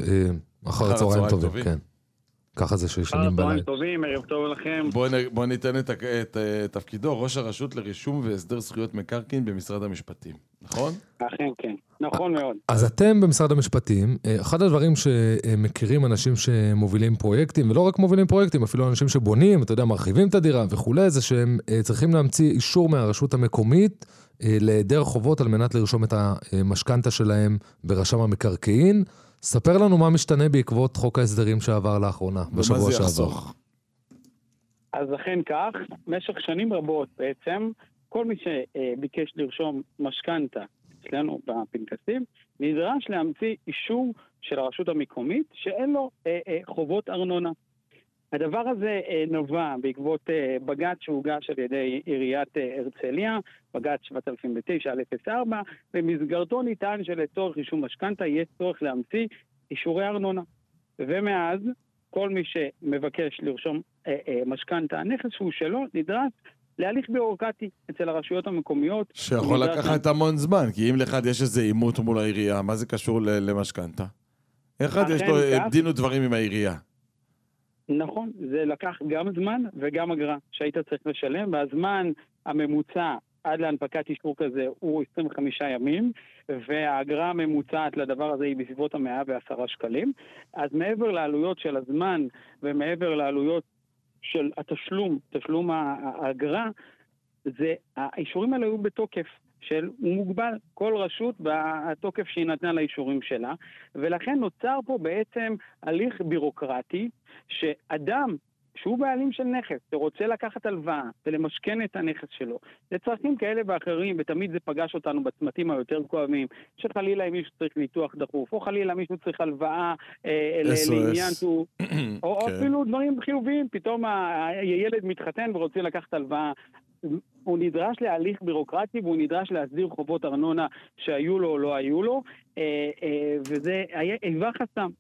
אחר הצהריים טובים, כן. ככה זה שישנים בלילה. צהריים טובים, ערב טוב לכם. בוא ניתן את תפקידו, ראש הרשות לרישום והסדר זכויות מקרקעין במשרד המשפטים, נכון? אכן כן, נכון מאוד. אז אתם במשרד המשפטים, אחד הדברים שמכירים אנשים שמובילים פרויקטים, ולא רק מובילים פרויקטים, אפילו אנשים שבונים, אתה יודע, מרחיבים את הדירה וכולי, זה שהם צריכים להמציא אישור מהרשות המקומית להיעדר חובות על מנת לרשום את המשכנתה שלהם ברשם המקרקעין. ספר לנו מה משתנה בעקבות חוק ההסדרים שעבר לאחרונה, בשבוע שעבר. ומה זה יחסוך? אז אכן כך, במשך שנים רבות בעצם, כל מי שביקש לרשום משכנתה אצלנו בפנקסים, נדרש להמציא אישור של הרשות המקומית שאין לו חובות ארנונה. הדבר הזה נובע בעקבות בג"ץ שהוגש על ידי עיריית הרצליה, בג"ץ 7009/04, במסגרתו ניתן שלצורך רישום משכנתה יהיה צורך להמציא אישורי ארנונה. ומאז כל מי שמבקש לרשום משכנתה, הנכס שהוא שלו, נדרש להליך ביורוקרטי אצל הרשויות המקומיות. שיכול לקחת המון זמן, כי אם לאחד יש איזה עימות מול העירייה, מה זה קשור למשכנתה? אחד יש לו דין ודברים עם העירייה. נכון, זה לקח גם זמן וגם אגרה שהיית צריך לשלם, והזמן הממוצע עד להנפקת אישור כזה הוא 25 ימים, והאגרה הממוצעת לדבר הזה היא בסביבות 110 שקלים. אז מעבר לעלויות של הזמן ומעבר לעלויות של התשלום, תשלום האגרה, האישורים האלה היו בתוקף של מוגבל, כל רשות בתוקף שהיא נתנה לאישורים שלה, ולכן נוצר פה בעצם הליך בירוקרטי שאדם שהוא בעלים של נכס, שרוצה לקחת הלוואה ולמשכן את הנכס שלו, לצרכים כאלה ואחרים, ותמיד זה פגש אותנו בצמתים היותר כואבים, שחלילה אם מישהו צריך ניתוח דחוף, או חלילה מישהו צריך הלוואה לעניין, או אפילו דברים חיוביים, פתאום הילד מתחתן ורוצה לקחת הלוואה, הוא נדרש להליך בירוקרטי, והוא נדרש להסדיר חובות ארנונה שהיו לו או לא היו לו, וזה היווה חסם.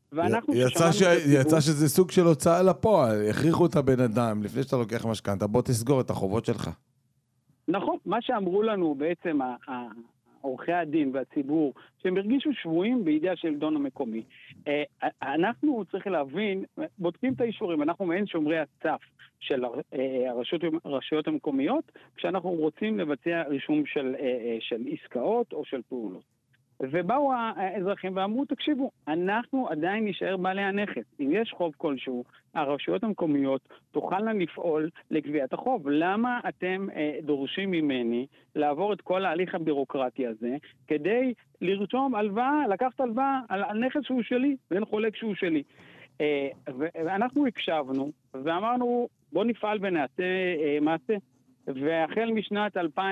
יצא שזה סוג של הוצאה לפועל, הכריחו את הבן אדם, לפני שאתה לוקח משכנתה, בוא תסגור את החובות שלך. נכון, מה שאמרו לנו בעצם עורכי הדין והציבור, שהם הרגישו שבויים בידי השלטון המקומי. אנחנו צריכים להבין, בודקים את האישורים, אנחנו מעין שומרי הסף של הרשויות המקומיות, כשאנחנו רוצים לבצע רישום של עסקאות או של פעולות. ובאו האזרחים ואמרו, תקשיבו, אנחנו עדיין נשאר בעלי הנכס. אם יש חוב כלשהו, הרשויות המקומיות תוכלנה לפעול לגביית החוב. למה אתם דורשים ממני לעבור את כל ההליך הבירוקרטי הזה, כדי לרשום הלוואה, לקחת הלוואה על נכס שהוא שלי, ואין חולק שהוא שלי. ואנחנו הקשבנו ואמרנו, בוא נפעל ונעשה מעשה. והחל משנת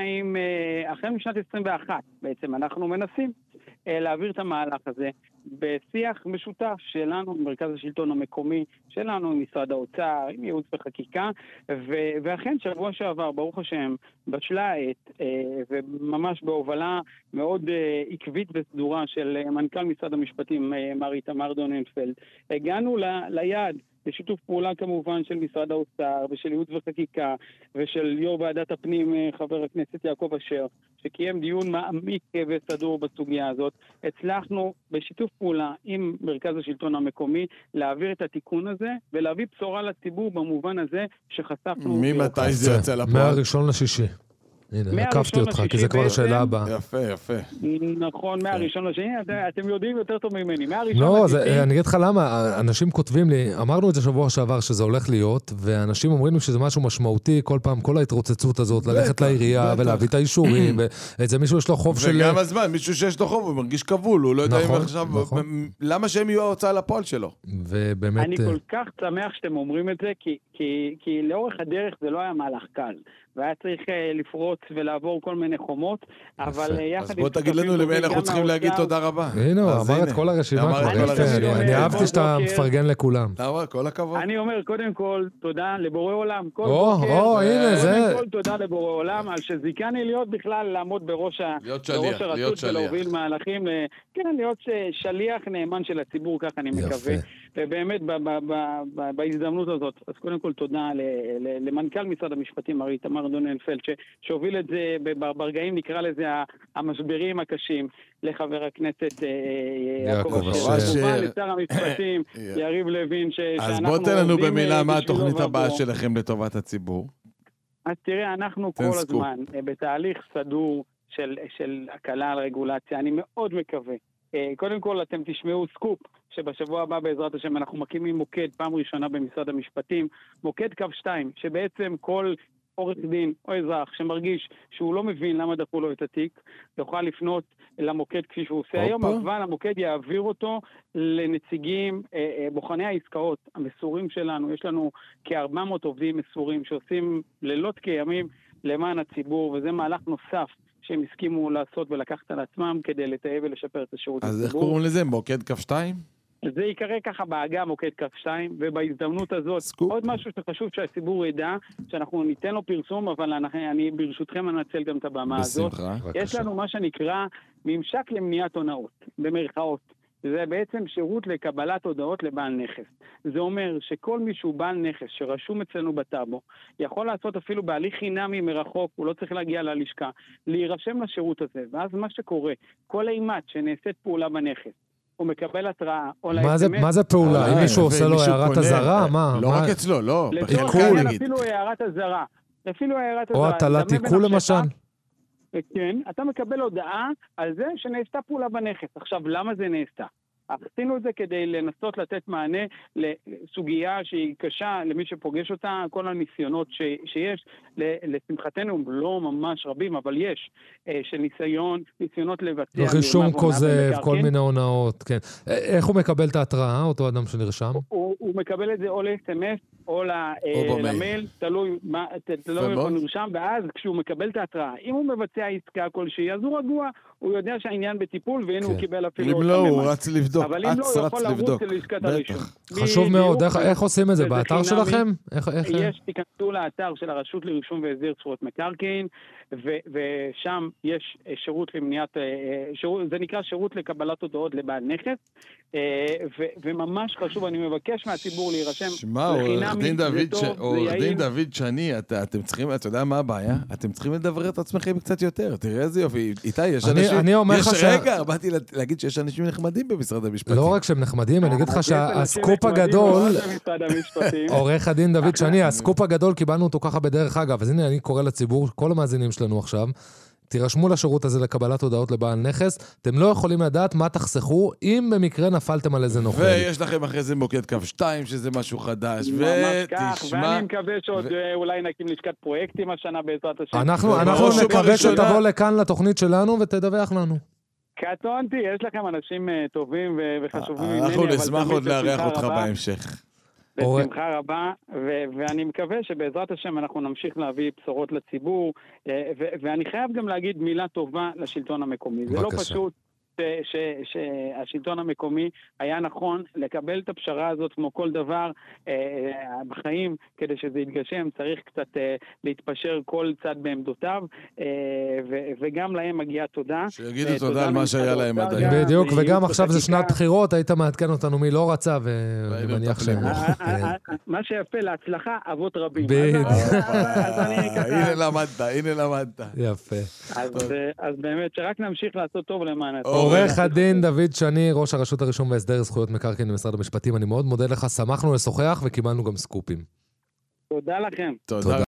2021 בעצם אנחנו מנסים להעביר את המהלך הזה בשיח משותף שלנו עם מרכז השלטון המקומי, שלנו עם משרד האוצר, עם ייעוץ וחקיקה, ואכן שבוע שעבר, ברוך השם, בשלה העת, וממש בהובלה מאוד עקבית וסדורה של מנכ"ל משרד המשפטים, מר איתמר דוננפלד, הגענו ליעד, בשיתוף פעולה כמובן של משרד האוצר ושל ייעוץ וחקיקה ושל יו"ר ועדת הפנים חבר הכנסת יעקב אשר, שקיים דיון מעמיק וסדור בסוגיה הזאת. הצלחנו בשיתוף פעולה עם מרכז השלטון המקומי להעביר את התיקון הזה ולהביא בשורה לציבור במובן הזה שחשפנו. ממתי זה יוצא לפועל? מהראשון לשישי. הנה, עקפתי אותך, כי זה כבר שאלה הבאה. יפה. נכון, מהראשון לשני, אתם יודעים יותר טוב ממני. לא, אני אגיד לך למה, אנשים כותבים לי, אמרנו את זה שבוע שעבר שזה הולך להיות, ואנשים אומרים לי שזה משהו משמעותי, כל פעם, כל ההתרוצצות הזאת, ללכת לעירייה ולהביא את האישורים, ואיזה מישהו יש לו חוב של... וגם הזמן, מישהו שיש לו חוב, הוא מרגיש כבול, הוא לא יודע אם עכשיו... למה שהם יהיו ההוצאה לפועל שלו? ובאמת... אני כל כך שמח שאתם אומרים את זה, כי לאורך הדרך זה לא היה מהלך קל. והיה צריך לפרוץ ולעבור כל מיני חומות, אבל יחד... אז בוא תגיד לנו למי אנחנו צריכים להגיד תודה רבה. הנה, הוא אמר את כל הרשימה. אני אהבתי שאתה מפרגן לכולם. כל הכבוד. אני אומר, קודם כל, תודה לבורא עולם. הנה, זה... קודם כל, תודה לבורא עולם, על שזיקני להיות בכלל לעמוד בראש הרשות ולהוביל מהלכים, כן, להיות שליח נאמן של הציבור, כך אני מקווה. ובאמת בהזדמנות הזאת, אז קודם כל תודה למנכ"ל משרד המשפטים, מר איתמר דוננפלד, שהוביל את זה ברגעים, נקרא לזה המשברים הקשים, לחבר הכנסת יעקב אשר, לשר המשפטים, יריב לוין, אז בוא תן לנו במילה מה התוכנית הבאה שלכם לטובת הציבור. אז תראה, אנחנו כל הזמן בתהליך סדור של הקלה על רגולציה. אני מאוד מקווה. קודם כל, אתם תשמעו סקופ, שבשבוע הבא בעזרת השם אנחנו מקימים מוקד פעם ראשונה במשרד המשפטים, מוקד קו 2, שבעצם כל עורך דין או אזרח שמרגיש שהוא לא מבין למה דחו לו את התיק, יוכל לפנות למוקד כפי שהוא עושה היום, אבל המוקד יעביר אותו לנציגים, בוחני העסקאות המסורים שלנו. יש לנו כ-400 עובדים מסורים שעושים לילות כימים למען הציבור, וזה מהלך נוסף שהם הסכימו לעשות ולקחת על עצמם כדי לטייב ולשפר את השירות אז לציבור. איך קוראים לזה? מוקד קו 2? זה יקרא ככה בעגה מוקד קו 2, ובהזדמנות הזאת סקופ. עוד משהו שחשוב שהציבור ידע, שאנחנו ניתן לו פרסום, אבל אני ברשותכם אנצל גם את הבמה הזאת. בשמחה. יש לנו מה שנקרא ממשק למניעת הונאות, במרכאות. זה בעצם שירות לקבלת הודעות לבעל נכס. זה אומר שכל מישהו בעל נכס שרשום אצלנו בטאבו, יכול לעשות אפילו בהליך חינמי מרחוק, הוא לא צריך להגיע ללשכה, להירשם לשירות הזה. ואז מה שקורה, כל אימת שנעשית פעולה בנכס, הוא מקבל התראה, או מה זה פעולה? אם מישהו עושה לו הערת הזרה? מה? לא רק אצלו, לא. בחלקול. אפילו הערת הזרה. או הטלת עיקול למשל? כן, אתה מקבל הודעה על זה שנעשתה פעולה בנכס. עכשיו, למה זה נעשתה? עשינו את זה כדי לנסות לתת מענה לסוגיה שהיא קשה למי שפוגש אותה, כל הניסיונות שיש, לשמחתנו לא ממש רבים, אבל יש, של ניסיונות לבצע. רישום כוזב, כל מיני הונאות, כן. איך הוא מקבל את ההתראה, אותו אדם שנרשם? הוא מקבל את זה או ל-SMS או למייל, תלוי איפה נרשם, ואז כשהוא מקבל את ההתראה, אם הוא מבצע עסקה כלשהי, אז הוא רגוע, הוא יודע שהעניין בטיפול, והנה הוא קיבל אפילו... אם לא, הוא רץ לבדוק. אבל אם לא, הוא יכול לרוץ ללשכת הרישום. חשוב מאוד. איך עושים את זה? באתר שלכם? תיכנסו לאתר של הרשות לרישום והסדר זכויות מקרקעין, ושם יש שירות למניעת... זה נקרא שירות לקבלת הודעות לבעל נכס, וממש חשוב, אני מבקש מהציבור להירשם. שמע, עורך דין דוד שני, אתם צריכים, אתה יודע מה הבעיה? אתם צריכים לדבר את עצמכם קצת יותר. תראה איזה יופי. איתי, יש אנשים... רגע, באתי להגיד שיש אנשים נחמדים במשרד המשפטים. לא רק שהם נחמדים, אני אגיד לך שהסקופ הגדול... עורך הדין דוד שני, הסקופ הגדול קיבלנו אותו ככה בדרך אגב. אז הנה, אני קורא לציבור, כל המאזינים שלנו עכשיו, תירשמו לשירות הזה לקבלת הודעות לבעל נכס, אתם לא יכולים לדעת מה תחסכו, אם במקרה נפלתם על איזה נוכל. ויש לכם אחרי זה מוקד קו 2, שזה משהו חדש, ואני מקווה שעוד אולי נקים לשכת פרויקטים השנה בעזרת השם. אנחנו נקווה שתבוא לכאן לתוכנית שלנו ותדווח לנו. קטונתי, יש לכם אנשים טובים וחשובים ממני. אנחנו נשמח עוד לארח אותך בהמשך. בשמחה רבה, ואני מקווה שבעזרת השם אנחנו נמשיך להביא בשורות לציבור, ואני חייב גם להגיד מילה טובה לשלטון המקומי. זה לא פשוט שהשלטון המקומי היה נכון לקבל את הפשרה הזאת כמו כל דבר בחיים, כדי שזה יתגשם, צריך קצת להתפשר כל צד בעמדותיו, וגם להם מגיעה תודה. שיגידו תודה על מה שהיה להם עד היום. בדיוק, וגם עכשיו זה שנת בחירות, היית מעדכן אותנו מי לא רצה, ואני מניח שהם... מה שיפה להצלחה, אבות רבים. הנה למדת. יפה. אז באמת, שרק נמשיך לעשות טוב למען. עורך הדין דוד שני, ראש הרשות הרישום והסדר זכויות מקרקעין במשרד המשפטים, אני מאוד מודה לך, שמחנו לשוחח וקיבלנו גם סקופים. תודה לכם. תודה.